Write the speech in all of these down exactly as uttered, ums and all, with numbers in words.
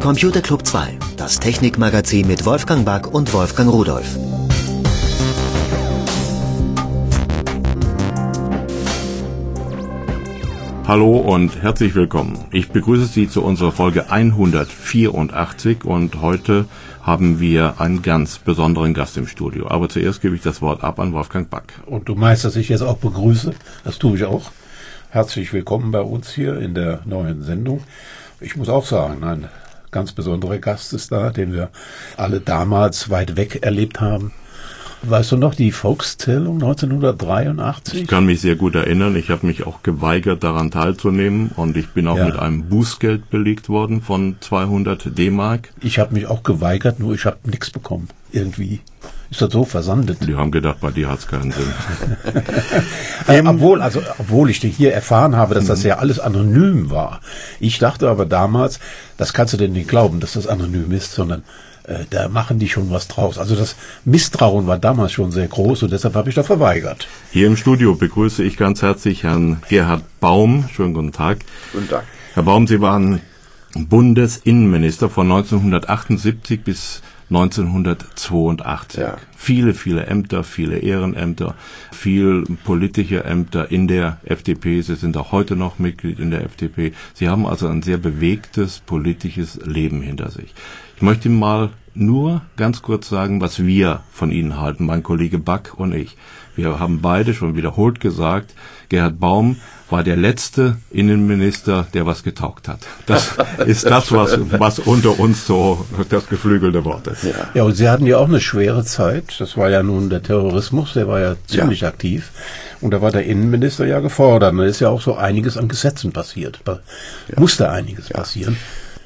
Computer Club zwei, das Technikmagazin mit Wolfgang Back und Wolfgang Rudolph. Hallo und herzlich willkommen. Ich begrüße Sie zu unserer Folge hundertvierundachtzig und heute haben wir einen ganz besonderen Gast im Studio. Aber zuerst gebe ich das Wort ab an Wolfgang Back. Und du meinst, dass ich jetzt auch begrüße? Das tue ich auch. Herzlich willkommen bei uns hier in der neuen Sendung. Ich muss auch sagen, ein ganz besonderer Gast ist da, den wir alle damals weit weg erlebt haben. Weißt du noch, die Volkszählung neunzehnhundertdreiundachtzig? Ich kann mich sehr gut erinnern. Ich habe mich auch geweigert, daran teilzunehmen. Und ich bin auch ja. mit einem Bußgeld belegt worden von zweihundert D-Mark. Ich habe mich auch geweigert, nur ich habe nichts bekommen. Irgendwie ist das so versandet. Die haben gedacht, bei dir hat es keinen Sinn. äh, obwohl, also, obwohl ich hier erfahren habe, dass das ja alles anonym war. Ich dachte aber damals, das kannst du denn nicht glauben, dass das anonym ist, sondern da machen die schon was draus. Also das Misstrauen war damals schon sehr groß und deshalb habe ich da verweigert. Hier im Studio begrüße ich ganz herzlich Herrn Gerhard Baum. Schönen guten Tag. Guten Tag. Herr Baum, Sie waren Bundesinnenminister von neunzehnhundertachtundsiebzig bis neunzehnhundertzweiundachtzig. Ja. Viele, viele Ämter, viele Ehrenämter, viel politische Ämter in der F D P. Sie sind auch heute noch Mitglied in der F D P. Sie haben also ein sehr bewegtes politisches Leben hinter sich. Ich möchte mal nur ganz kurz sagen, was wir von Ihnen halten, mein Kollege Back und ich. Wir haben beide schon wiederholt gesagt, Gerhard Baum war der letzte Innenminister, der was getaugt hat. Das ist das, was, was unter uns so das geflügelte Wort ist. Ja. ja, und Sie hatten ja auch eine schwere Zeit. Das war ja nun der Terrorismus, der war ja ziemlich ja. aktiv. Und da war der Innenminister ja gefordert. Und da ist ja auch so einiges an Gesetzen passiert. Da ja. musste einiges ja. passieren.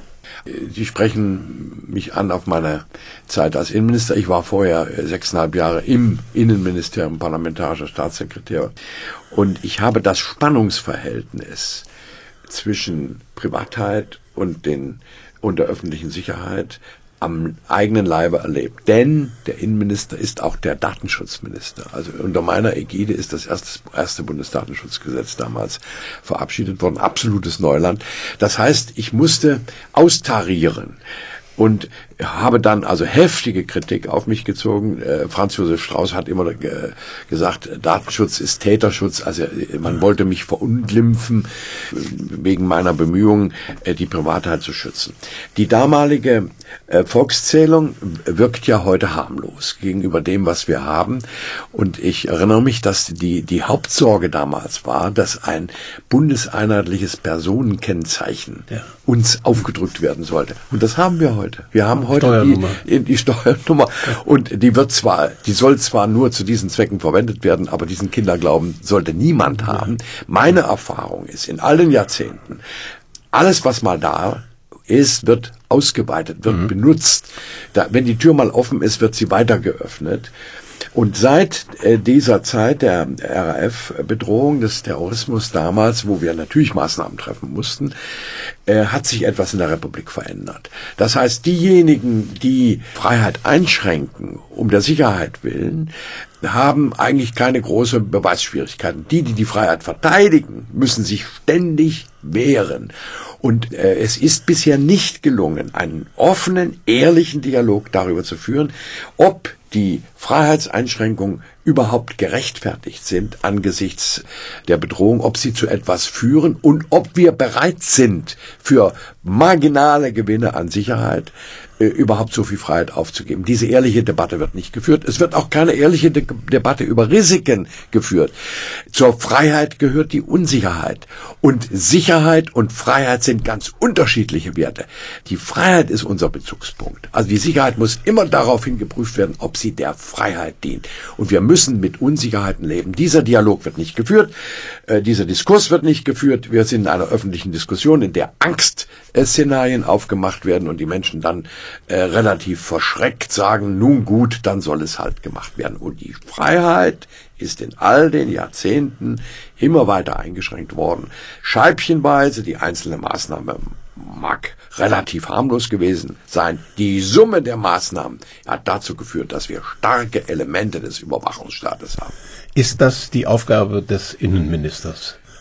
Sie sprechen mich an auf meine Zeit als Innenminister. Ich war vorher sechseinhalb Jahre im Innenministerium, parlamentarischer Staatssekretär. Und ich habe das Spannungsverhältnis zwischen Privatheit und, den, und der öffentlichen Sicherheit am eigenen Leibe erlebt. Denn der Innenminister ist auch der Datenschutzminister. Also unter meiner Ägide ist das erste, erste Bundesdatenschutzgesetz damals verabschiedet worden. Absolutes Neuland. Das heißt, ich musste austarieren und habe dann also heftige Kritik auf mich gezogen. Äh, Franz Josef Strauß hat immer äh, gesagt, Datenschutz ist Täterschutz. Also äh, man wollte mich verunglimpfen äh, wegen meiner Bemühungen, äh, die Privatheit zu schützen. Die damalige äh, Volkszählung wirkt ja heute harmlos gegenüber dem, was wir haben. Und ich erinnere mich, dass die die Hauptsorge damals war, dass ein bundeseinheitliches Personenkennzeichen ja. uns aufgedrückt werden sollte. Und das haben wir heute. Wir haben heute Steuernummer. Die, die Steuernummer. Und die wird zwar, die soll zwar nur zu diesen Zwecken verwendet werden, aber diesen Kinderglauben sollte niemand haben. Meine Erfahrung ist, in allen Jahrzehnten, alles, was mal da ist, wird ausgeweitet, wird mhm. benutzt. Da, wenn die Tür mal offen ist, wird sie weiter geöffnet. Und seit äh, dieser Zeit der R A F-Bedrohung des Terrorismus damals, wo wir natürlich Maßnahmen treffen mussten, äh, hat sich etwas in der Republik verändert. Das heißt, diejenigen, die Freiheit einschränken, um der Sicherheit willen, haben eigentlich keine großen Beweisschwierigkeiten. Die, die die Freiheit verteidigen, müssen sich ständig wehren. Und äh, es ist bisher nicht gelungen, einen offenen, ehrlichen Dialog darüber zu führen, ob die Freiheitseinschränkungen überhaupt gerechtfertigt sind angesichts der Bedrohung, ob sie zu etwas führen und ob wir bereit sind, für marginale Gewinne an Sicherheit äh, überhaupt so viel Freiheit aufzugeben. Diese ehrliche Debatte wird nicht geführt. Es wird auch keine ehrliche De- Debatte über Risiken geführt. Zur Freiheit gehört die Unsicherheit. Und Sicherheit und Freiheit sind ganz unterschiedliche Werte. Die Freiheit ist unser Bezugspunkt. Also die Sicherheit muss immer daraufhin geprüft werden, ob sie der Freiheit dient. Und wir müssen mit Unsicherheiten leben. Dieser Dialog wird nicht geführt. Äh, dieser Diskurs wird nicht geführt. Wir sind in einer öffentlichen Diskussion, in der Angstszenarien aufgemacht werden und die Menschen dann äh, relativ verschreckt sagen, nun gut, dann soll es halt gemacht werden. Und die Freiheit ist in all den Jahrzehnten immer weiter eingeschränkt worden. Scheibchenweise, die einzelne Maßnahme mag relativ harmlos gewesen sein. Die Summe der Maßnahmen hat dazu geführt, dass wir starke Elemente des Überwachungsstaates haben. Ist das die Aufgabe des Innenministers?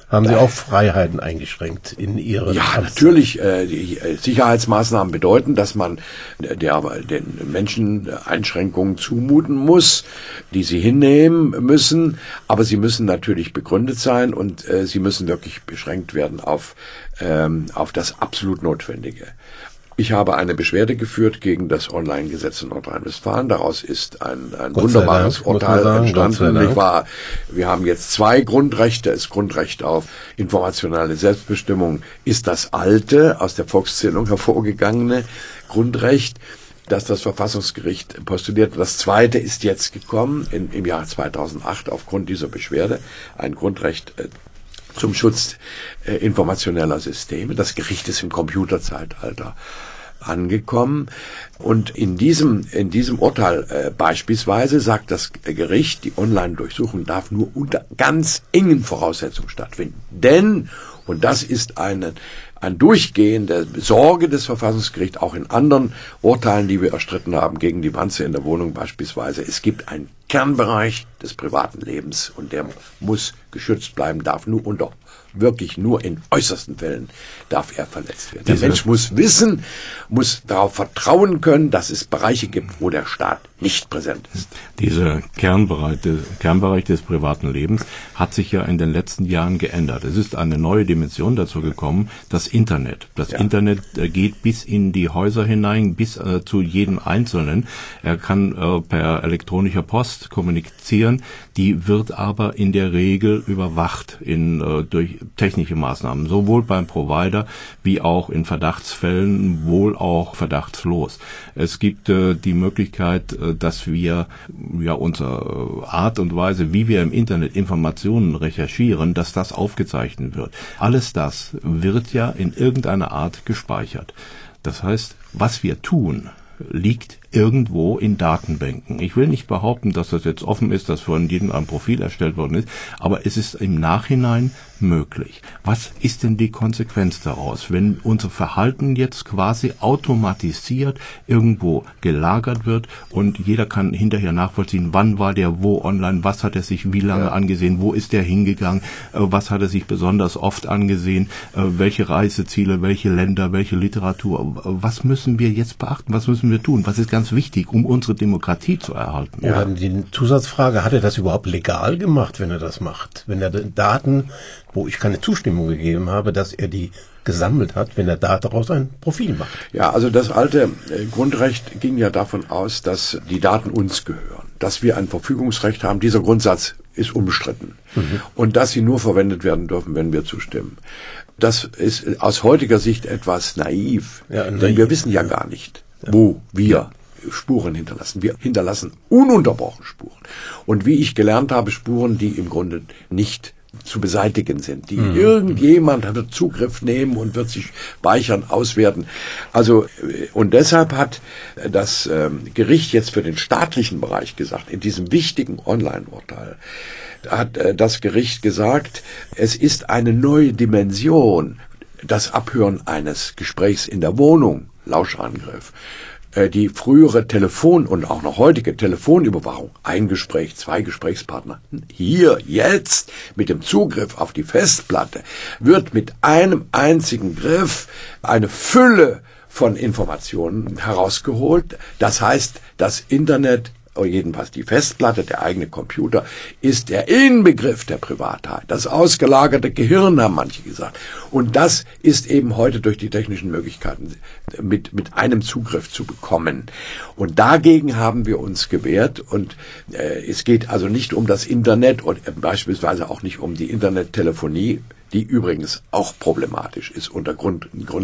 Haben Sie auch Freiheiten eingeschränkt in Ihren Ja, Amtszeit? natürlich. Äh, die Sicherheitsmaßnahmen bedeuten, dass man der, den Menschen Einschränkungen zumuten muss, die sie hinnehmen müssen, aber sie müssen natürlich begründet sein und äh, sie müssen wirklich beschränkt werden auf, ähm, auf das absolut Notwendige. Ich habe eine Beschwerde geführt gegen das Online-Gesetz in Nordrhein-Westfalen. Daraus ist ein, ein wunderbares Dank, Urteil sagen, entstanden. Ich war, wir haben jetzt zwei Grundrechte. Das Grundrecht auf informationelle Selbstbestimmung ist das alte, aus der Volkszählung hervorgegangene Grundrecht, das das Verfassungsgericht postuliert. Das zweite ist jetzt gekommen in, im Jahr zweitausendacht aufgrund dieser Beschwerde, ein Grundrecht äh, zum Schutz äh, informationeller Systeme. Das Gericht ist im Computerzeitalter angekommen. Und in diesem, in diesem Urteil äh, beispielsweise sagt das Gericht, die Online-Durchsuchung darf nur unter ganz engen Voraussetzungen stattfinden. Denn, und das ist eine, ein durchgehende Sorge des Verfassungsgerichts, auch in anderen Urteilen, die wir erstritten haben, gegen die Wanze in der Wohnung beispielsweise, es gibt einen Kernbereich des privaten Lebens und der muss geschützt bleiben, darf nur unter, wirklich nur in äußersten Fällen darf er verletzt werden. Der Diese Mensch muss wissen, muss darauf vertrauen können, dass es Bereiche gibt, wo der Staat nicht präsent ist. Dieser Kernbereich, der Kernbereich des privaten Lebens hat sich ja in den letzten Jahren geändert. Es ist eine neue Dimension dazu gekommen, das Internet. Das Ja. Internet äh, geht bis in die Häuser hinein, bis äh, zu jedem Einzelnen. Er kann äh, per elektronischer Post kommunizieren, die wird aber in der Regel überwacht in, äh, durch technische Maßnahmen, sowohl beim Provider wie auch in Verdachtsfällen, wohl auch verdachtslos. Es gibt äh, die Möglichkeit, äh, dass wir ja unsere Art und Weise, wie wir im Internet Informationen recherchieren, dass das aufgezeichnet wird. Alles das wird ja in irgendeiner Art gespeichert. Das heißt, was wir tun, liegt irgendwo in Datenbanken. Ich will nicht behaupten, dass das jetzt offen ist, dass von jedem ein Profil erstellt worden ist, aber es ist im Nachhinein möglich. Was ist denn die Konsequenz daraus, wenn unser Verhalten jetzt quasi automatisiert irgendwo gelagert wird und jeder kann hinterher nachvollziehen, wann war der wo online, was hat er sich wie lange ja. angesehen, wo ist der hingegangen, was hat er sich besonders oft angesehen, welche Reiseziele, welche Länder, welche Literatur, was müssen wir jetzt beachten, was müssen wir tun, was ist ganz wichtig, um unsere Demokratie zu erhalten. Oder die Zusatzfrage, hat er das überhaupt legal gemacht, wenn er das macht? Wenn er Daten, wo ich keine Zustimmung gegeben habe, dass er die gesammelt hat, wenn er daraus ein Profil macht? Ja, also das alte Grundrecht ging ja davon aus, dass die Daten uns gehören, dass wir ein Verfügungsrecht haben. Dieser Grundsatz ist unbestritten. Mhm. Und dass sie nur verwendet werden dürfen, wenn wir zustimmen. Das ist aus heutiger Sicht etwas naiv, ja, naiv. Denn wir wissen ja gar nicht, ja. wo wir ja. Spuren hinterlassen. Wir hinterlassen ununterbrochen Spuren. Und wie ich gelernt habe, Spuren, die im Grunde nicht zu beseitigen sind. Die mhm. irgendjemand wird Zugriff nehmen und wird sich speichern, auswerten. Also, und deshalb hat das ähm, Gericht jetzt für den staatlichen Bereich gesagt, in diesem wichtigen Online-Urteil, hat äh, das Gericht gesagt, es ist eine neue Dimension, das Abhören eines Gesprächs in der Wohnung, Lauschangriff, die frühere Telefon- und auch noch heutige Telefonüberwachung, ein Gespräch, zwei Gesprächspartner, hier, jetzt, mit dem Zugriff auf die Festplatte, wird mit einem einzigen Griff eine Fülle von Informationen herausgeholt. Das heißt, das Internet, oder jedenfalls die Festplatte, der eigene Computer, ist der Inbegriff der Privatheit. Das ausgelagerte Gehirn, haben manche gesagt. Und das ist eben heute durch die technischen Möglichkeiten mit, mit einem Zugriff zu bekommen. Und dagegen haben wir uns gewehrt. Und äh, es geht also nicht um das Internet und äh, beispielsweise auch nicht um die Internettelefonie, die übrigens auch problematisch ist unter Grund,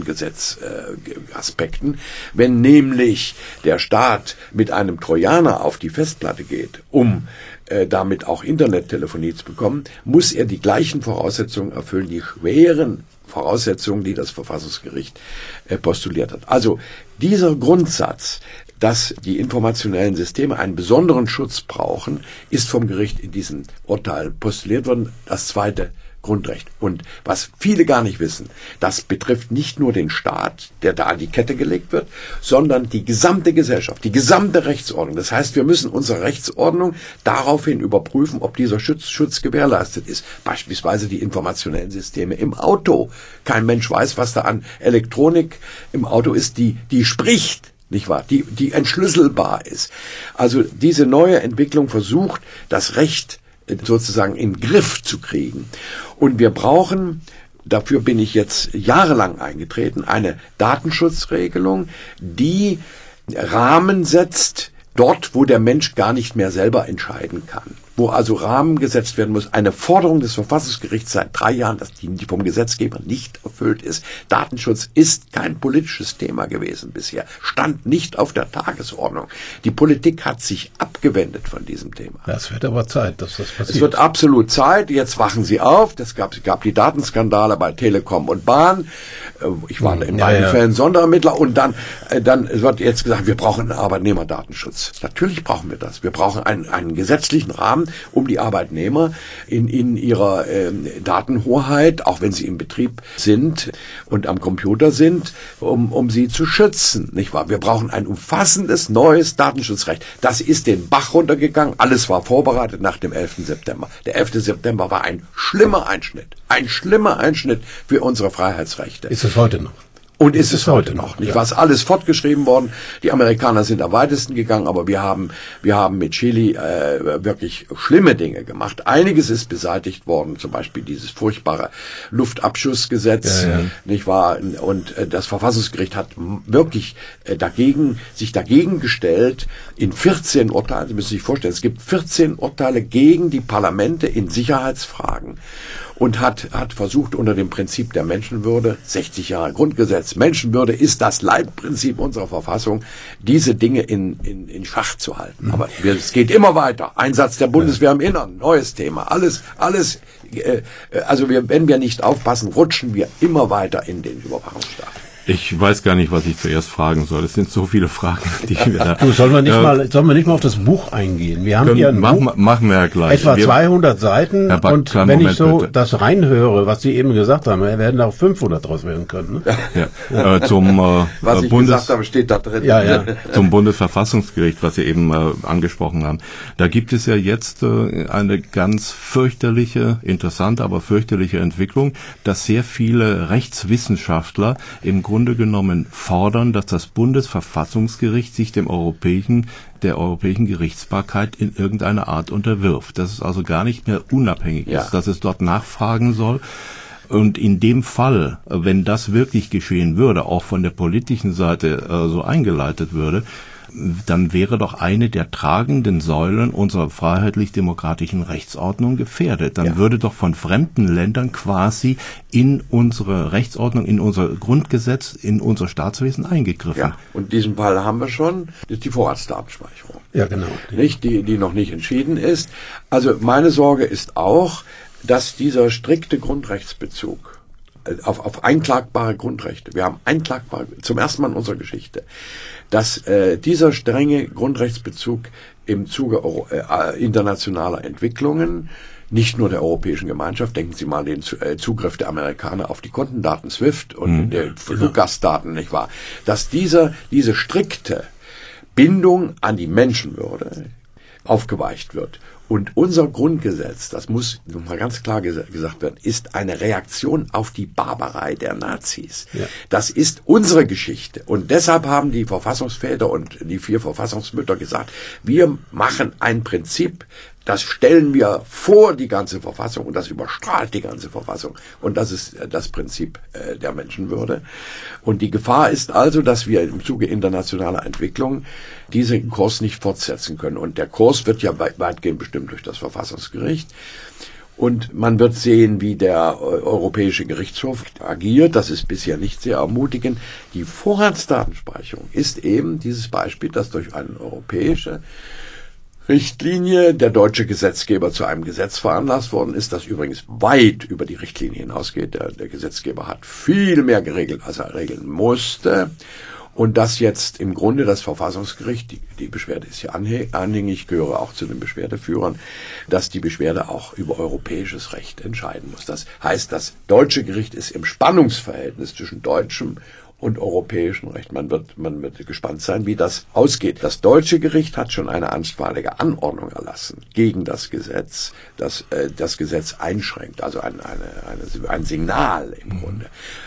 Grundgesetzaspekten. Äh, Wenn nämlich der Staat mit einem Trojaner auf die Festplatte geht, um äh, damit auch Internettelefonie zu bekommen, muss er die gleichen Voraussetzungen erfüllen, die schweren Voraussetzungen, die das Verfassungsgericht äh, postuliert hat. Also dieser Grundsatz, dass die informationellen Systeme einen besonderen Schutz brauchen, ist vom Gericht in diesem Urteil postuliert worden. Das zweite Grundrecht. Und was viele gar nicht wissen, das betrifft nicht nur den Staat, der da an die Kette gelegt wird, sondern die gesamte Gesellschaft, die gesamte Rechtsordnung. Das heißt, wir müssen unsere Rechtsordnung daraufhin überprüfen, ob dieser Schutz, Schutz gewährleistet ist. Beispielsweise die informationellen Systeme im Auto. Kein Mensch weiß, was da an Elektronik im Auto ist, die, die spricht. Nicht wahr? Die, die entschlüsselbar ist. Also diese neue Entwicklung versucht, das Recht sozusagen in den Griff zu kriegen. Und wir brauchen, dafür bin ich jetzt jahrelang eingetreten, eine Datenschutzregelung, die Rahmen setzt, dort, wo der Mensch gar nicht mehr selber entscheiden kann. Wo also Rahmen gesetzt werden muss. Eine Forderung des Verfassungsgerichts seit drei Jahren, dass die vom Gesetzgeber nicht erfüllt ist. Datenschutz ist kein politisches Thema gewesen bisher. Stand nicht auf der Tagesordnung. Die Politik hat sich abgewendet von diesem Thema. Es wird aber Zeit, dass das passiert. Es wird absolut Zeit. Jetzt wachen sie auf. Es gab, es gab die Datenskandale bei Telekom und Bahn. Ich war in beiden ja, ja. Fällen Sonderermittler. Und dann, dann wird jetzt gesagt, wir brauchen einen Arbeitnehmerdatenschutz. Natürlich brauchen wir das. Wir brauchen einen, einen gesetzlichen Rahmen, um die Arbeitnehmer in, in ihrer äh, Datenhoheit, auch wenn sie im Betrieb sind und am Computer sind, um, um sie zu schützen, nicht wahr? Wir brauchen ein umfassendes neues Datenschutzrecht. Das ist den Bach runtergegangen. Alles war vorbereitet nach dem elften September. Der elfte September war ein schlimmer Einschnitt. Ein schlimmer Einschnitt für unsere Freiheitsrechte. Ist es heute noch? Und ist es heute noch, nicht? Ja. Was alles fortgeschrieben worden. Die Amerikaner sind am weitesten gegangen, aber wir haben, wir haben mit Chile äh, wirklich schlimme Dinge gemacht. Einiges ist beseitigt worden, zum Beispiel dieses furchtbare Luftabschussgesetz, ja, ja. nicht wahr? Und äh, das Verfassungsgericht hat wirklich äh, dagegen, sich dagegen gestellt in vierzehn Urteilen. Sie müssen sich vorstellen, es gibt vierzehn Urteile gegen die Parlamente in Sicherheitsfragen. Und hat, hat versucht, unter dem Prinzip der Menschenwürde, sechzig Jahre Grundgesetz, Menschenwürde ist das Leitprinzip unserer Verfassung, diese Dinge in, in, in Schach zu halten. Aber wir, es geht immer weiter. Einsatz der Bundeswehr im Innern, neues Thema. Alles, alles, äh, also wir, wenn wir nicht aufpassen, rutschen wir immer weiter in den Überwachungsstaat. Ich weiß gar nicht, was ich zuerst fragen soll. Es sind so viele Fragen, die wir da... Du, sollen wir nicht äh, mal, sollen wir nicht mal auf das Buch eingehen? Wir haben können, hier ein mach, Buch, machen wir ja gleich. Etwa wir, zweihundert Seiten. Back, und wenn Moment, ich so bitte. das reinhöre, was Sie eben gesagt haben, wir werden auch fünfhundert draus werden können. Ne? Ja, ja. Äh, zum äh, was ich Bundes, gesagt habe, steht da drin. Ja, ja. Zum Bundesverfassungsgericht, was Sie eben äh, angesprochen haben. Da gibt es ja jetzt äh, eine ganz fürchterliche, interessante, aber fürchterliche Entwicklung, dass sehr viele Rechtswissenschaftler im Grunde genommen fordern, dass das Bundesverfassungsgericht sich dem europäischen, der europäischen Gerichtsbarkeit in irgendeiner Art unterwirft. Dass es also gar nicht mehr unabhängig ja. ist, dass es dort nachfragen soll. Und in dem Fall, wenn das wirklich geschehen würde, auch von der politischen Seite äh, so eingeleitet würde, dann wäre doch eine der tragenden Säulen unserer freiheitlich-demokratischen Rechtsordnung gefährdet. Dann ja. würde doch von fremden Ländern quasi in unsere Rechtsordnung, in unser Grundgesetz, in unser Staatswesen eingegriffen. Ja, und diesen Fall haben wir schon, das ist die Vorratsdatenspeicherung. Ja, genau. Nicht, die, die noch nicht entschieden ist. Also meine Sorge ist auch, dass dieser strikte Grundrechtsbezug Auf, auf einklagbare Grundrechte. Wir haben einklagbare, zum ersten Mal in unserer Geschichte, dass äh, dieser strenge Grundrechtsbezug im Zuge äh, internationaler Entwicklungen, nicht nur der Europäischen Gemeinschaft, denken Sie mal den äh, Zugriff der Amerikaner auf die Kontendaten SWIFT und mhm. der Fluggastdaten, nicht wahr? Dass dieser, diese strikte Bindung an die Menschenwürde aufgeweicht wird. Und unser Grundgesetz, das muss nochmal ganz klar ges- gesagt werden, ist eine Reaktion auf die Barbarei der Nazis. Ja. Das ist unsere Geschichte. Und deshalb haben die Verfassungsväter und die vier Verfassungsmütter gesagt, wir machen ein Prinzip, das stellen wir vor die ganze Verfassung und das überstrahlt die ganze Verfassung. Und das ist das Prinzip äh, der Menschenwürde. Und die Gefahr ist also, dass wir im Zuge internationaler Entwicklung diesen Kurs nicht fortsetzen können. Und der Kurs wird ja weit, weitgehend bestimmt durch das Verfassungsgericht. Und man wird sehen, wie der Europäische Gerichtshof agiert. Das ist bisher nicht sehr ermutigend. Die Vorratsdatenspeicherung ist eben dieses Beispiel, das durch eine europäische Richtlinie der deutsche Gesetzgeber zu einem Gesetz veranlasst worden ist, das übrigens weit über die Richtlinie hinausgeht. Der, der Gesetzgeber hat viel mehr geregelt, als er regeln musste. Und dass jetzt im Grunde das Verfassungsgericht, die, die Beschwerde ist ja anhängig, ich gehöre auch zu den Beschwerdeführern, dass die Beschwerde auch über europäisches Recht entscheiden muss. Das heißt, das deutsche Gericht ist im Spannungsverhältnis zwischen deutschem und europäischem Recht. Man wird, man wird gespannt sein, wie das ausgeht. Das deutsche Gericht hat schon eine einstweilige Anordnung erlassen gegen das Gesetz, das äh, das Gesetz einschränkt, also ein, eine, eine, ein Signal im Grunde.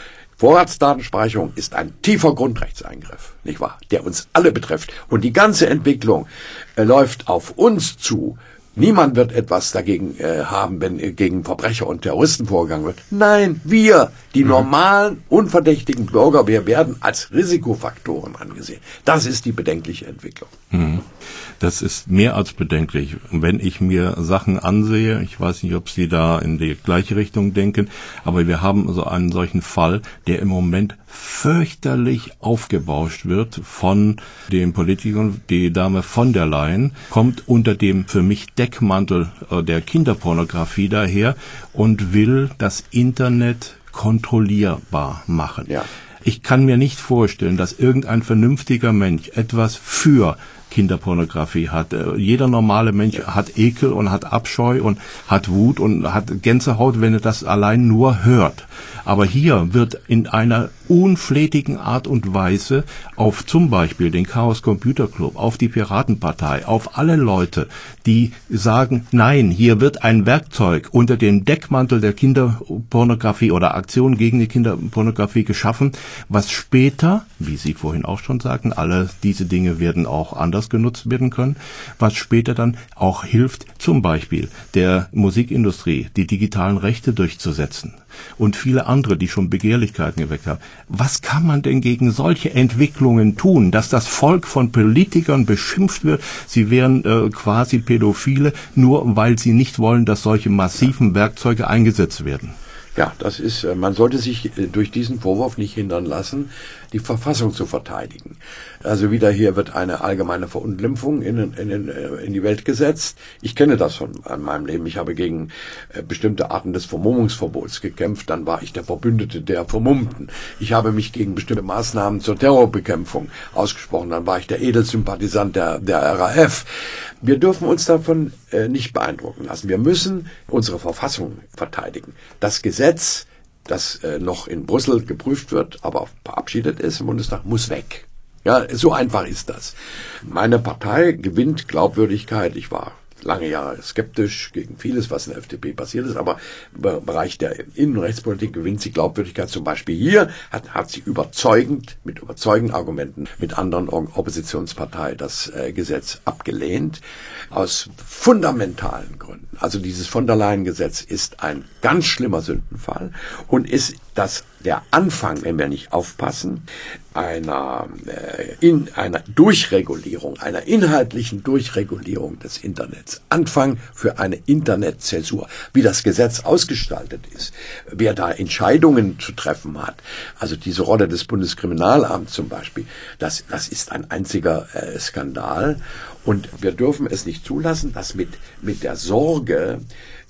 Vorratsdatenspeicherung ist ein tiefer Grundrechtseingriff, nicht wahr? Der uns alle betrifft. Und die ganze Entwicklung äh, läuft auf uns zu. Niemand wird etwas dagegen äh, haben, wenn äh, gegen Verbrecher und Terroristen vorgegangen wird. Nein, wir, die mhm. normalen, unverdächtigen Bürger, wir werden als Risikofaktoren angesehen. Das ist die bedenkliche Entwicklung. Mhm. Das ist mehr als bedenklich. Wenn ich mir Sachen ansehe, ich weiß nicht, ob Sie da in die gleiche Richtung denken, aber wir haben so einen solchen Fall, der im Moment fürchterlich aufgebauscht wird von den Politikern. Die Dame von der Leyen kommt unter dem für mich Deckmantel der Kinderpornografie daher und will das Internet kontrollierbar machen. Ja. Ich kann mir nicht vorstellen, dass irgendein vernünftiger Mensch etwas für Kinderpornografie hat. Jeder normale Mensch ja. hat Ekel und hat Abscheu und hat Wut und hat Gänsehaut, wenn er das allein nur hört. Aber hier wird in einer unflätigen Art und Weise auf zum Beispiel den Chaos Computer Club, auf die Piratenpartei, auf alle Leute, die sagen, nein, hier wird ein Werkzeug unter dem Deckmantel der Kinderpornografie oder Aktion gegen die Kinderpornografie geschaffen, was später, wie Sie vorhin auch schon sagten, alle diese Dinge werden auch anders genutzt werden können, was später dann auch hilft, zum Beispiel der Musikindustrie die digitalen Rechte durchzusetzen und viele andere, die schon Begehrlichkeiten geweckt haben. Was kann man denn gegen solche Entwicklungen tun, dass das Volk von Politikern beschimpft wird, sie wären äh, quasi Pädophile, nur weil sie nicht wollen, dass solche massiven Werkzeuge eingesetzt werden? Ja, das ist, man sollte sich durch diesen Vorwurf nicht hindern lassen, die Verfassung zu verteidigen. Also wieder hier wird eine allgemeine Verunglimpfung in, in, in die Welt gesetzt. Ich kenne das von meinem Leben. Ich habe gegen bestimmte Arten des Vermummungsverbots gekämpft. Dann war ich der Verbündete der Vermummten. Ich habe mich gegen bestimmte Maßnahmen zur Terrorbekämpfung ausgesprochen. Dann war ich der Edelsympathisant der, der R A F. Wir dürfen uns davon äh, nicht beeindrucken lassen. Wir müssen unsere Verfassung verteidigen. Das Gesetz, das äh, noch in Brüssel geprüft wird, aber verabschiedet ist im Bundestag, muss weg. Ja, so einfach ist das. Meine Partei gewinnt Glaubwürdigkeit. Ich war lange Jahre skeptisch gegen vieles, was in der F D P passiert ist, aber im Bereich der Innenrechtspolitik gewinnt sie Glaubwürdigkeit. Zum Beispiel hier hat, hat sie überzeugend, mit überzeugenden Argumenten, mit anderen Oppositionsparteien das äh, Gesetz abgelehnt, aus fundamentalen Gründen. Also dieses von der Leyen-Gesetz ist ein ganz schlimmer Sündenfall und ist das der Anfang, wenn wir nicht aufpassen, einer äh, in einer Durchregulierung, einer inhaltlichen Durchregulierung des Internets. Anfang für eine Internetzäsur. Wie das Gesetz ausgestaltet ist, wer da Entscheidungen zu treffen hat, also diese Rolle des Bundeskriminalamts zum Beispiel, das, das ist ein einziger äh, Skandal. Und wir dürfen es nicht zulassen, dass mit, mit der Sorge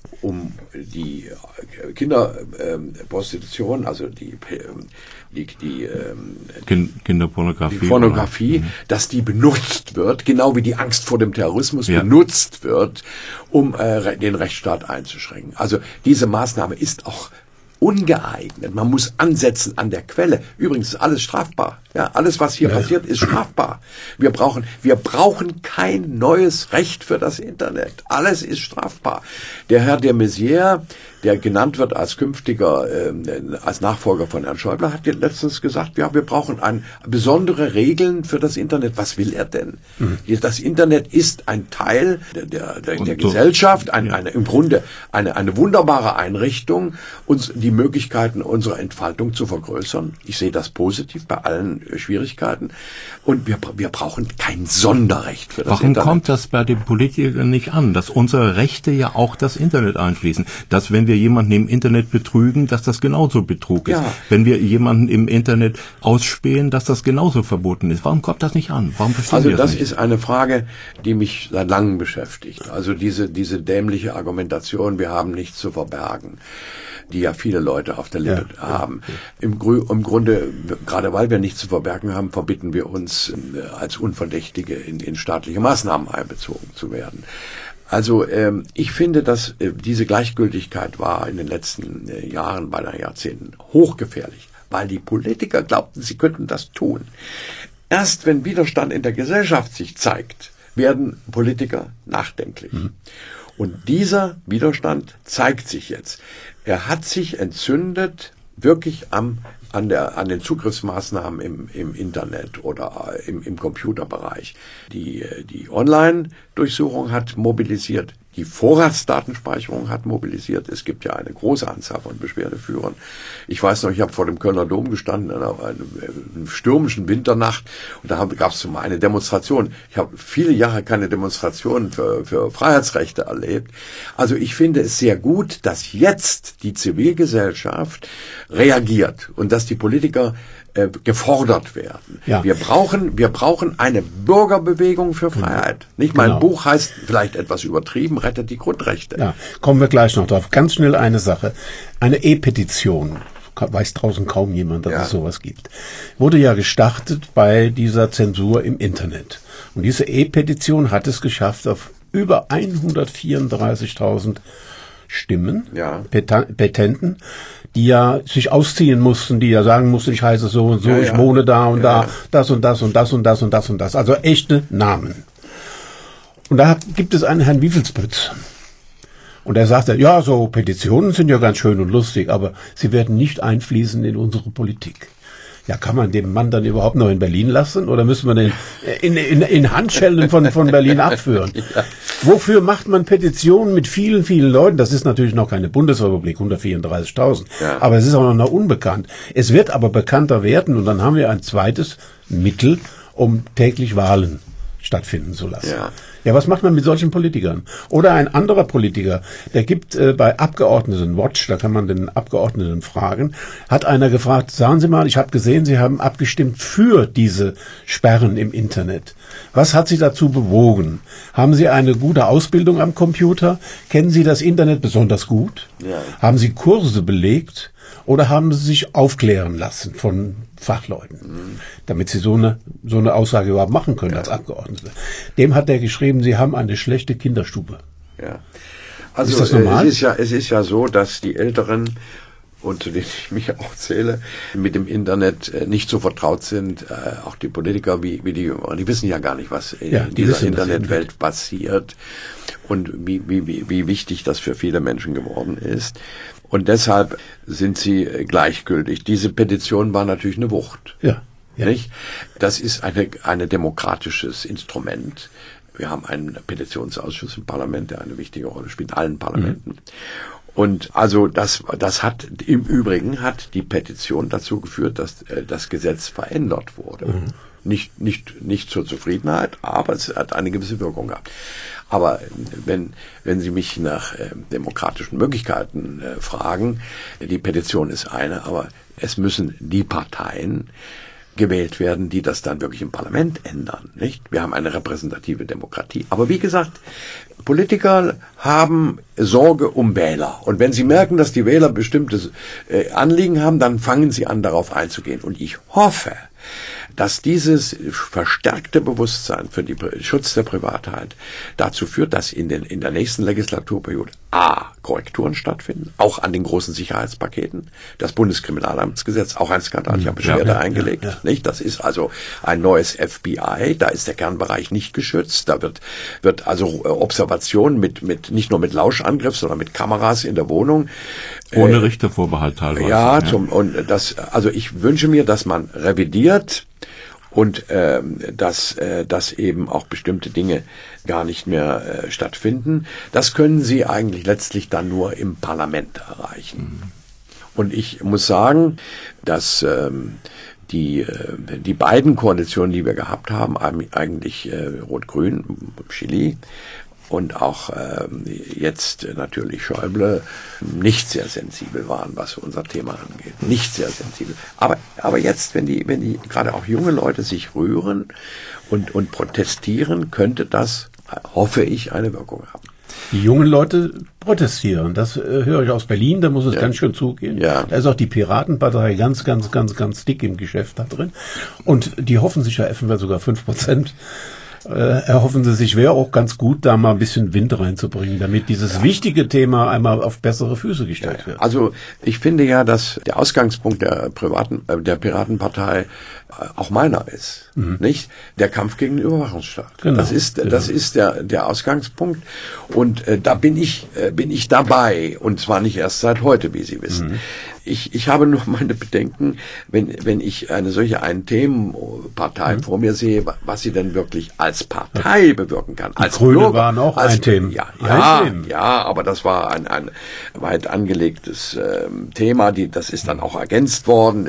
um die Kinderprostitution, ähm, also die, die, die ähm, Kinderpornografie, die Pornografie, dass die benutzt wird, genau wie die Angst vor dem Terrorismus ja. benutzt wird, um äh, den Rechtsstaat einzuschränken. Also diese Maßnahme ist auch ungeeignet. Man muss ansetzen an der Quelle. Übrigens ist alles strafbar. Ja, alles, was hier ja. passiert, ist strafbar. Wir brauchen, wir brauchen kein neues Recht für das Internet. Alles ist strafbar. Der Herr de Maizière, der genannt wird als künftiger, äh, als Nachfolger von Herrn Schäuble, hat letztens gesagt, ja, wir brauchen ein, besondere Regeln für das Internet. Was will er denn? Mhm. Das Internet ist ein Teil der, der, der, der Gesellschaft, ein, ja. eine, im Grunde eine, eine wunderbare Einrichtung, uns die Möglichkeiten unserer Entfaltung zu vergrößern. Ich sehe das positiv bei allen Schwierigkeiten. Und wir, wir brauchen kein Sonderrecht für das Warum Internet. Warum kommt das bei den Politikern nicht an, dass unsere Rechte ja auch das Internet einschließen? Dass wenn wir wir jemanden im Internet betrügen, dass das genauso Betrug ist. Ja. Wenn wir jemanden im Internet ausspähen, dass das genauso verboten ist. Warum kommt das nicht an? Warum verstehen Also wir das das nicht? ist eine Frage, die mich seit langem beschäftigt. Also diese, diese dämliche Argumentation, wir haben nichts zu verbergen, die ja viele Leute auf der Lippe ja, haben. Ja, ja. Im, Grü- Im Grunde, gerade weil wir nichts zu verbergen haben, verbitten wir uns, äh, als Unverdächtige in, in staatliche Maßnahmen einbezogen zu werden. Also ähm, ich finde, dass äh, diese Gleichgültigkeit war in den letzten äh, Jahren, beinahe Jahrzehnten, hochgefährlich, weil die Politiker glaubten, sie könnten das tun. Erst wenn Widerstand in der Gesellschaft sich zeigt, werden Politiker nachdenklich. Mhm. Und dieser Widerstand zeigt sich jetzt. Er hat sich entzündet, wirklich am an der an den Zugriffsmaßnahmen im im Internet oder im im Computerbereich. Die die Online-Durchsuchung hat mobilisiert, die Vorratsdatenspeicherung hat mobilisiert. Es gibt ja eine große Anzahl von Beschwerdeführern. Ich weiß noch, ich habe vor dem Kölner Dom gestanden in einer, einer stürmischen Winternacht und da gab es mal eine Demonstration. Ich habe viele Jahre keine Demonstrationen für, für Freiheitsrechte erlebt. Also ich finde es sehr gut, dass jetzt die Zivilgesellschaft reagiert und dass die Politiker äh, gefordert werden. Ja. Wir brauchen, wir brauchen eine Bürgerbewegung für Freiheit. Nicht mein genau. Buch heißt vielleicht etwas übertrieben, rettet die Grundrechte. Ja, kommen wir gleich noch drauf. Ganz schnell eine Sache. Eine E-Petition, weiß draußen kaum jemand, dass ja. es sowas gibt, wurde ja gestartet bei dieser Zensur im Internet. Und diese E-Petition hat es geschafft, auf über hundertvierunddreißigtausend Stimmen, ja. Petenten, die ja sich ausziehen mussten, die ja sagen mussten, ich heiße so und so, ja, ich ja. wohne da und ja, da, ja. das und das und das und das und das und das. Also echte Namen. Und da gibt es einen Herrn Wiefelsbütz. Und er sagte, ja, so Petitionen sind ja ganz schön und lustig, aber sie werden nicht einfließen in unsere Politik. Ja, kann man den Mann dann überhaupt noch in Berlin lassen oder müssen wir den in, in, in Handschellen von, von Berlin abführen? Ja. Wofür macht man Petitionen mit vielen, vielen Leuten? Das ist natürlich noch keine Bundesrepublik, hundertvierunddreißigtausend, ja. aber es ist auch noch unbekannt. Es wird aber bekannter werden und dann haben wir ein zweites Mittel, um täglich Wahlen stattfinden zu lassen. Ja. Ja, was macht man mit solchen Politikern? Oder ein anderer Politiker, der gibt äh, bei Abgeordnetenwatch, da kann man den Abgeordneten fragen, hat einer gefragt, sagen Sie mal, ich habe gesehen, Sie haben abgestimmt für diese Sperren im Internet. Was hat Sie dazu bewogen? Haben Sie eine gute Ausbildung am Computer? Kennen Sie das Internet besonders gut? Ja. Haben Sie Kurse belegt? Oder haben Sie sich aufklären lassen von Fachleuten, mhm. damit Sie so eine, so eine Aussage überhaupt machen können ja. als Abgeordnete? Dem hat er geschrieben, Sie haben eine schlechte Kinderstube. Ja. Also ist das normal? Es ist ja, es ist ja so, dass die Älteren, und zu denen ich mich auch zähle, mit dem Internet nicht so vertraut sind, äh, auch die Politiker wie, wie die Jüngeren. Die wissen ja gar nicht, was in ja, dieser Internetwelt passiert und wie, wie, wie, wie wichtig das für viele Menschen geworden ist. Und deshalb sind sie gleichgültig. Diese Petition war natürlich eine Wucht. Ja. ja. Nicht? Das ist eine, eine demokratisches Instrument. Wir haben einen Petitionsausschuss im Parlament, der eine wichtige Rolle spielt, in allen Parlamenten. Mhm. Und also das, das hat, im Übrigen hat die Petition dazu geführt, dass äh, das Gesetz verändert wurde. Mhm. Nicht, nicht, nicht zur Zufriedenheit, aber es hat eine gewisse Wirkung gehabt. Aber wenn, wenn Sie mich nach äh, demokratischen Möglichkeiten äh, fragen, die Petition ist eine, aber es müssen die Parteien gewählt werden, die das dann wirklich im Parlament ändern, nicht? Wir haben eine repräsentative Demokratie. Aber wie gesagt, Politiker haben Sorge um Wähler. Und wenn sie merken, dass die Wähler bestimmte äh, Anliegen haben, dann fangen sie an, darauf einzugehen. Und ich hoffe, dass dieses verstärkte Bewusstsein für den Schutz der Privatheit dazu führt, dass in, den, in der nächsten Legislaturperiode a. Korrekturen stattfinden, auch an den großen Sicherheitspaketen. Das Bundeskriminalamtsgesetz, auch ein Skandal, ich habe Beschwerde ja, ja, eingelegt. Ja, ja. Nicht? Das ist also ein neues F B I, da ist der Kernbereich nicht geschützt, da wird, wird also Observation mit, mit nicht nur mit Lauschangriff, sondern mit Kameras in der Wohnung. Ohne äh, Richtervorbehalt teilweise. Ja, ja. Zum, und das, also ich wünsche mir, dass man revidiert und ähm, dass, äh, dass eben auch bestimmte Dinge gar nicht mehr äh, stattfinden. Das können Sie eigentlich letztlich dann nur im Parlament erreichen. Mhm. Und ich muss sagen, dass ähm, die äh, die beiden Koalitionen, die wir gehabt haben, eigentlich äh, Rot-Grün, Chili, und auch ähm, jetzt natürlich Schäuble nicht sehr sensibel waren, was unser Thema angeht. Nicht sehr sensibel. Aber, aber jetzt, wenn die, wenn die gerade auch junge Leute sich rühren und, und protestieren, könnte das, hoffe ich, eine Wirkung haben. Die jungen Leute protestieren. Das äh, höre ich aus Berlin, da muss es ja. ganz schön zugehen. Ja. Da ist auch die Piratenpartei ganz, ganz, ganz, ganz dick im Geschäft da drin. Und die hoffen sich ja eventuell sogar fünf Prozent. Äh, erhoffen sie sich, wäre auch ganz gut, da mal ein bisschen Wind reinzubringen, damit dieses ja. wichtige Thema einmal auf bessere Füße gestellt ja, wird. Also ich finde ja, dass der Ausgangspunkt der privaten, äh, der Piratenpartei äh, auch meiner ist, mhm. nicht? Der Kampf gegen den Überwachungsstaat. Genau. Das ist, genau. das ist der der Ausgangspunkt und äh, da bin ich äh, bin ich dabei und zwar nicht erst seit heute, wie Sie wissen. Mhm. Ich, ich habe nur meine Bedenken, wenn, wenn ich eine solche Ein-Themen-Partei mhm. vor mir sehe, was sie denn wirklich als Partei bewirken kann. Die als Grüne Bürger, waren auch als, ein Thema. Ja, ja, ein ja, aber das war ein, ein weit angelegtes ähm, Thema, die, das ist dann auch ergänzt worden.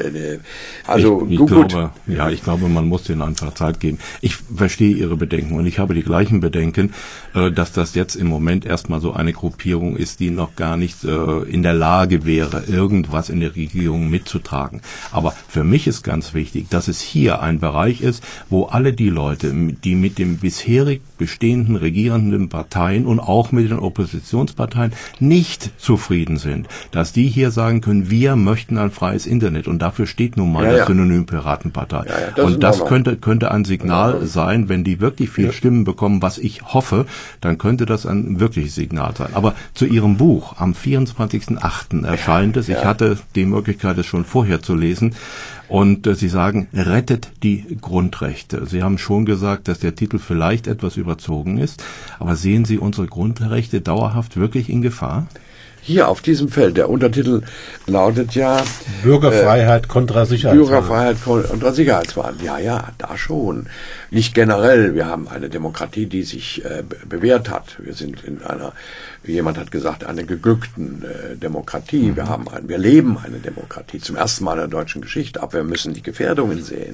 Also ich, ich gut, glaube, ja, ich glaube, man muss denen einfach Zeit geben. Ich verstehe Ihre Bedenken und ich habe die gleichen Bedenken, äh, dass das jetzt im Moment erstmal so eine Gruppierung ist, die noch gar nicht äh, in der Lage wäre, irgendwas in der Regierung mitzutragen. Aber für mich ist ganz wichtig, dass es hier ein Bereich ist, wo alle die Leute, die mit den bisherig bestehenden regierenden Parteien und auch mit den Oppositionsparteien nicht zufrieden sind, dass die hier sagen können, wir möchten ein freies Internet und dafür steht nun mal ja, das ja. Synonym Piratenpartei. Ja, ja, das und das könnte könnte ein Signal ja. sein, wenn die wirklich viel ja. Stimmen bekommen, was ich hoffe, dann könnte das ein wirkliches Signal sein. Aber zu Ihrem Buch, am vierundzwanzigsten achten erscheint es, ich ja. hatte die Möglichkeit, es schon vorher zu lesen. Und äh, Sie sagen, rettet die Grundrechte. Sie haben schon gesagt, dass der Titel vielleicht etwas überzogen ist. Aber sehen Sie unsere Grundrechte dauerhaft wirklich in Gefahr? Hier auf diesem Feld, der Untertitel lautet ja Bürgerfreiheit äh, kontra Sicherheitswahn. Bürgerfreiheit kontra Sicherheitswahn. Ja, ja, da schon. Nicht generell. Wir haben eine Demokratie, die sich äh, bewährt hat. Wir sind in einer, wie jemand hat gesagt, einer geglückten äh, Demokratie. Mhm. Wir haben ein, wir leben eine Demokratie zum ersten Mal in der deutschen Geschichte. Aber wir müssen die Gefährdungen sehen.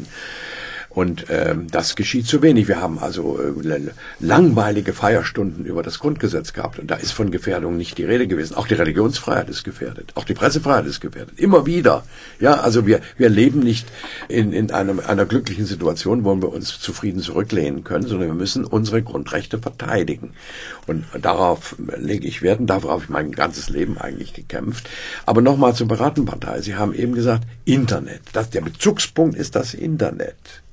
Und ähm, das geschieht zu wenig. Wir haben also äh, langweilige Feierstunden über das Grundgesetz gehabt. Und da ist von Gefährdung nicht die Rede gewesen. Auch die Religionsfreiheit ist gefährdet. Auch die Pressefreiheit ist gefährdet. Immer wieder. Ja, also wir wir leben nicht in in einem, einer glücklichen Situation, wo wir uns zufrieden zurücklehnen können, sondern wir müssen unsere Grundrechte verteidigen. Und darauf lege ich Wert und darauf habe ich mein ganzes Leben eigentlich gekämpft. Aber nochmal zur Piratenpartei. Sie haben eben gesagt, Internet. Das, der Bezugspunkt ist das Internet.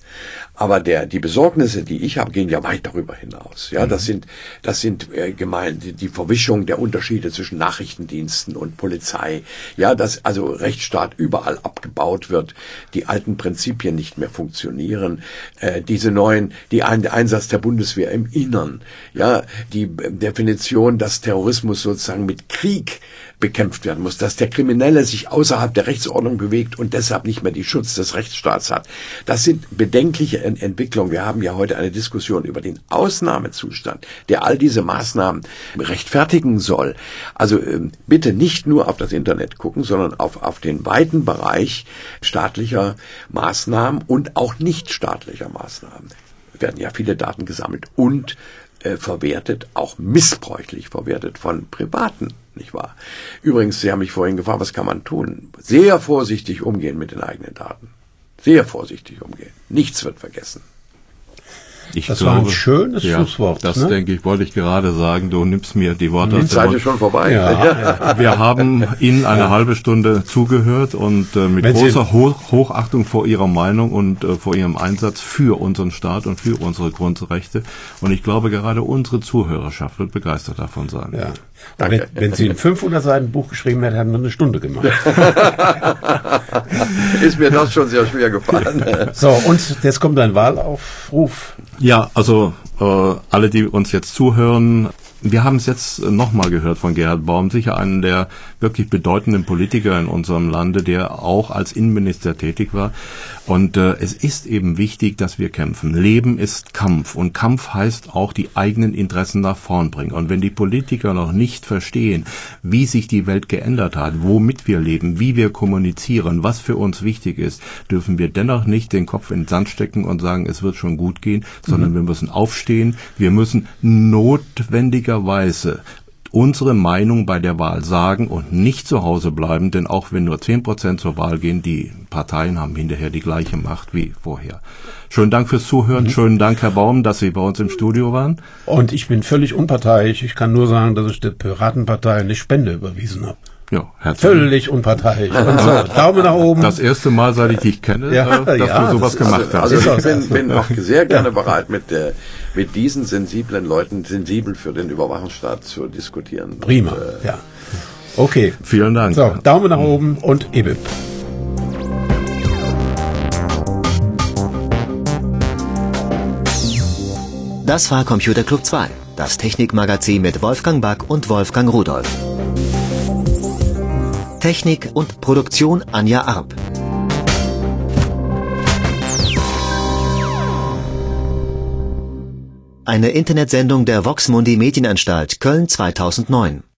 Aber der, die Besorgnisse, die ich habe, gehen ja weit darüber hinaus. Ja, das sind, das sind äh, gemein, die, die Verwischung der Unterschiede zwischen Nachrichtendiensten und Polizei. Ja, dass also Rechtsstaat überall abgebaut wird, die alten Prinzipien nicht mehr funktionieren, äh, diese neuen, die ein, der Einsatz der Bundeswehr im Innern. Ja, die äh, Definition, dass Terrorismus sozusagen mit Krieg bekämpft werden muss, dass der Kriminelle sich außerhalb der Rechtsordnung bewegt und deshalb nicht mehr die Schutz des Rechtsstaats hat. Das sind bedenkliche Entwicklungen. Wir haben ja heute eine Diskussion über den Ausnahmezustand, der all diese Maßnahmen rechtfertigen soll. Also ähm, bitte nicht nur auf das Internet gucken, sondern auf, auf den weiten Bereich staatlicher Maßnahmen und auch nichtstaatlicher Maßnahmen. Es werden ja viele Daten gesammelt und äh, verwertet, auch missbräuchlich verwertet von Privaten. Nicht wahr? Übrigens, Sie haben mich vorhin gefragt, was kann man tun? Sehr vorsichtig umgehen mit den eigenen Daten. Sehr vorsichtig umgehen. Nichts wird vergessen. Ich das glaube, war ein schönes ja, Schlusswort. Das ne? denke ich, wollte ich gerade sagen. Du nimmst mir die Worte aus der Mund. Die Zeit ist schon vorbei. Ja, ja. Wir haben Ihnen eine halbe Stunde zugehört und äh, mit Wenn großer Ho- Hochachtung vor Ihrer Meinung und äh, vor Ihrem Einsatz für unseren Staat und für unsere Grundrechte. Und ich glaube, gerade unsere Zuhörerschaft wird begeistert davon sein. Ja. Wenn, wenn Sie ein fünfhundert Seiten Buch geschrieben hätten, hätten wir eine Stunde gemacht. Ist mir das schon sehr schwer gefallen. So, und jetzt kommt ein Wahlaufruf. Ja, also äh, alle, die uns jetzt zuhören, wir haben es jetzt nochmal gehört von Gerhard Baum, sicher einen der wirklich bedeutenden Politiker in unserem Lande, der auch als Innenminister tätig war. Und äh, es ist eben wichtig, dass wir kämpfen. Leben ist Kampf und Kampf heißt auch die eigenen Interessen nach vorn bringen. Und wenn die Politiker noch nicht verstehen, wie sich die Welt geändert hat, womit wir leben, wie wir kommunizieren, was für uns wichtig ist, dürfen wir dennoch nicht den Kopf in den Sand stecken und sagen, es wird schon gut gehen, sondern mhm. wir müssen aufstehen, wir müssen notwendigerweise unsere Meinung bei der Wahl sagen und nicht zu Hause bleiben, denn auch wenn nur zehn Prozent zur Wahl gehen, die Parteien haben hinterher die gleiche Macht wie vorher. Schönen Dank fürs Zuhören, mhm. schönen Dank, Herr Baum, dass Sie bei uns im Studio waren. Und ich bin völlig unparteiisch. Ich kann nur sagen, dass ich der Piratenpartei eine Spende überwiesen habe. Ja, herzlich. Völlig unparteiisch. Und so, Daumen nach oben. Das erste Mal, seit ich dich kenne, ja, dass ja, du sowas das, gemacht also, hast. Also ich bin, bin auch sehr gerne bereit, mit, der, mit diesen sensiblen Leuten, sensibel für den Überwachungsstaat zu diskutieren. Prima, und, äh, ja. Okay. Vielen Dank. So, Daumen nach oben und E B I P. Das war Computer Club zwei, das Technikmagazin mit Wolfgang Back und Wolfgang Rudolph. Technik und Produktion Anja Arp. Eine Internetsendung der Vox Mundi Medienanstalt Köln zweitausendneun.